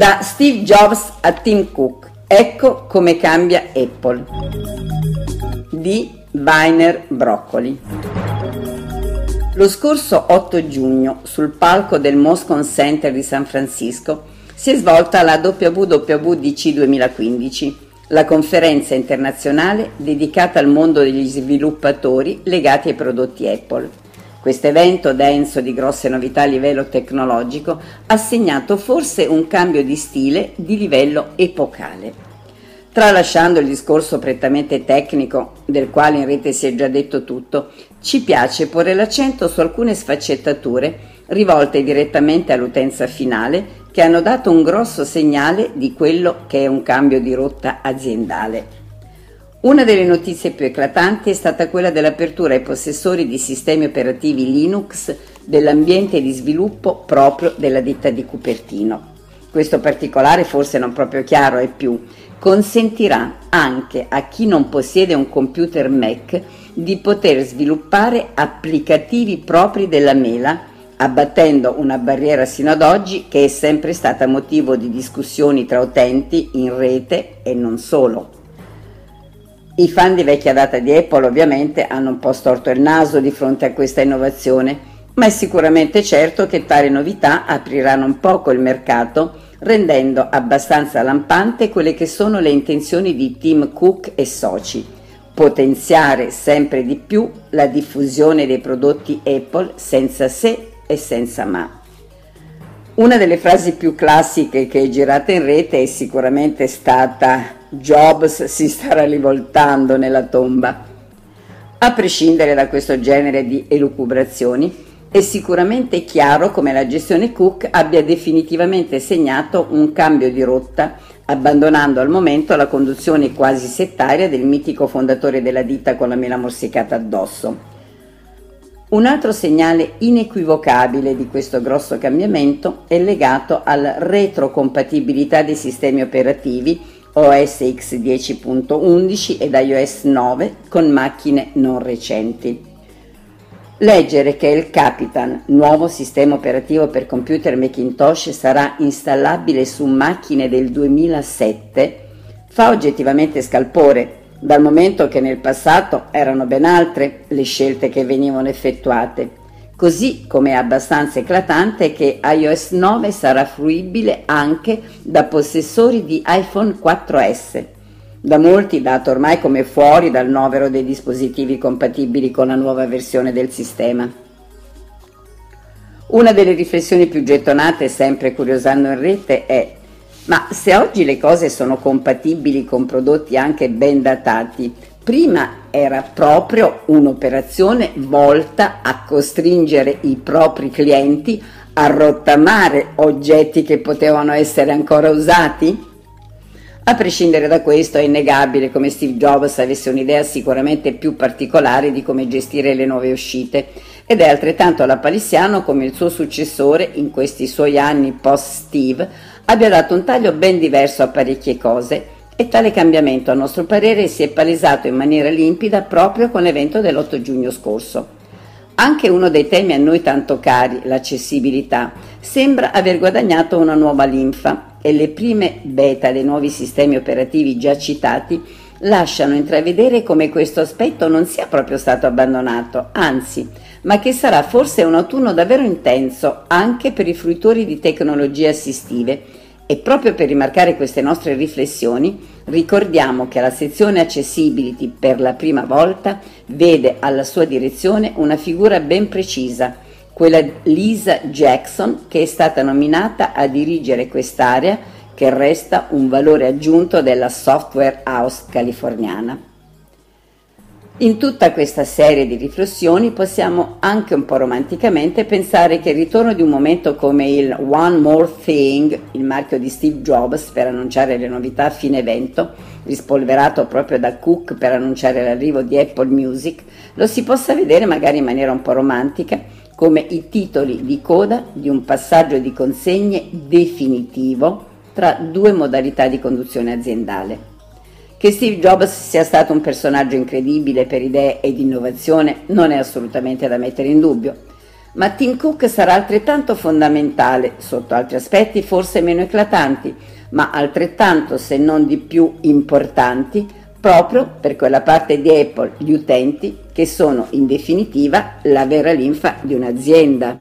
Da Steve Jobs a Tim Cook, ecco come cambia Apple, di Weiner Broccoli. Lo scorso 8 giugno, sul palco del Moscone Center di San Francisco, si è svolta la WWDC 2015, la conferenza internazionale dedicata al mondo degli sviluppatori legati ai prodotti Apple. Questo evento, denso di grosse novità a livello tecnologico, ha segnato forse un cambio di stile di livello epocale. Tralasciando il discorso prettamente tecnico, del quale in rete si è già detto tutto, ci piace porre l'accento su alcune sfaccettature rivolte direttamente all'utenza finale che hanno dato un grosso segnale di quello che è un cambio di rotta aziendale. Una delle notizie più eclatanti è stata quella dell'apertura ai possessori di sistemi operativi Linux dell'ambiente di sviluppo proprio della ditta di Cupertino. Questo particolare, forse non proprio chiaro ai più, consentirà anche a chi non possiede un computer Mac di poter sviluppare applicativi propri della mela, abbattendo una barriera sino ad oggi che è sempre stata motivo di discussioni tra utenti in rete e non solo. I fan di vecchia data di Apple ovviamente hanno un po' storto il naso di fronte a questa innovazione, ma è sicuramente certo che tali novità apriranno un poco il mercato, rendendo abbastanza lampante quelle che sono le intenzioni di Tim Cook e soci: potenziare sempre di più la diffusione dei prodotti Apple senza se e senza ma. Una delle frasi più classiche che è girata in rete è sicuramente stata «Jobs si starà rivoltando nella tomba». A prescindere da questo genere di elucubrazioni, è sicuramente chiaro come la gestione Cook abbia definitivamente segnato un cambio di rotta, abbandonando al momento la conduzione quasi settaria del mitico fondatore della ditta con la mela morsicata addosso. Un altro segnale inequivocabile di questo grosso cambiamento è legato alla retrocompatibilità dei sistemi operativi OS X 10.11 ed iOS 9 con macchine non recenti. Leggere che il Capitan, nuovo sistema operativo per computer Macintosh, sarà installabile su macchine del 2007 fa oggettivamente scalpore, dal momento che nel passato erano ben altre le scelte che venivano effettuate, così come è abbastanza eclatante che iOS 9 sarà fruibile anche da possessori di iPhone 4S, da molti dato ormai come fuori dal novero dei dispositivi compatibili con la nuova versione del sistema. Una delle riflessioni più gettonate, sempre curiosando in rete, è: ma se oggi le cose sono compatibili con prodotti anche ben datati, prima era proprio un'operazione volta a costringere i propri clienti a rottamare oggetti che potevano essere ancora usati? A prescindere da questo, è innegabile come Steve Jobs avesse un'idea sicuramente più particolare di come gestire le nuove uscite, ed è altrettanto lapalissiano come il suo successore, in questi suoi anni post-Steve, abbia dato un taglio ben diverso a parecchie cose, e tale cambiamento, a nostro parere, si è palesato in maniera limpida proprio con l'evento dell'8 giugno scorso. Anche uno dei temi a noi tanto cari, l'accessibilità, sembra aver guadagnato una nuova linfa, e le prime beta dei nuovi sistemi operativi già citati lasciano intravedere come questo aspetto non sia proprio stato abbandonato, anzi, ma che sarà forse un autunno davvero intenso anche per i fruitori di tecnologie assistive. E proprio per rimarcare queste nostre riflessioni, ricordiamo che la sezione Accessibility per la prima volta vede alla sua direzione una figura ben precisa, quella di Lisa Jackson, che è stata nominata a dirigere quest'area, che resta un valore aggiunto della software house californiana. In tutta questa serie di riflessioni possiamo anche un po' romanticamente pensare che il ritorno di un momento come il One More Thing, il marchio di Steve Jobs per annunciare le novità a fine evento, rispolverato proprio da Cook per annunciare l'arrivo di Apple Music, lo si possa vedere magari in maniera un po' romantica come i titoli di coda di un passaggio di consegne definitivo tra due modalità di conduzione aziendale. Che Steve Jobs sia stato un personaggio incredibile per idee ed innovazione non è assolutamente da mettere in dubbio, Ma Tim Cook sarà altrettanto fondamentale, sotto altri aspetti forse meno eclatanti, ma altrettanto se non di più importanti, proprio per quella parte di Apple, gli utenti, che sono in definitiva la vera linfa di un'azienda.